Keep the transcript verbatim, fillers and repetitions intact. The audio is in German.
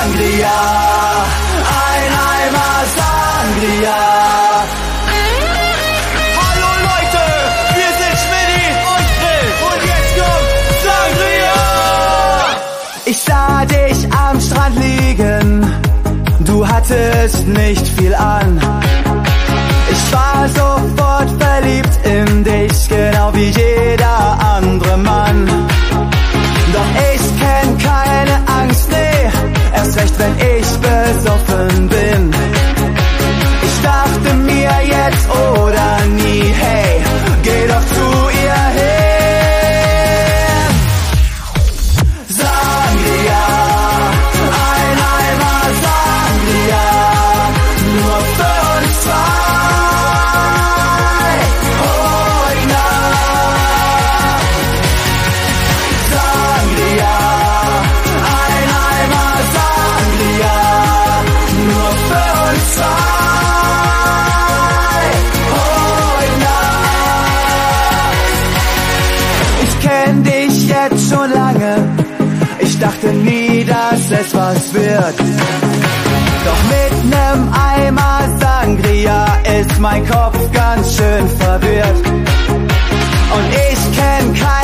Sangria, ein Eimer Sangria. Hallo Leute, wir sind Schmidti und Grill und jetzt kommt Sangria. Ich sah dich am Strand liegen, du hattest nicht viel an. Ich war sofort verliebt in dich, genau wie jeder andere Mann. Doch ich kenn keine Angst, nee, erst recht wenn ich besoffen bin. Ich dachte mir jetzt oder nie, hey, geh doch zu ihr hin. Sangria, ein Eimer Sangria, nur für uns zwei. Heute Nacht. Sangria, ein Eimer Sangria, nur für uns zwei. Heute Nacht. Ich kenn dich jetzt schon lange, ich dachte nie, dass es was wird. Doch mit nem Eimer Sangria ist mein Kopf ganz schön verwirrt. Und ich kenn keinen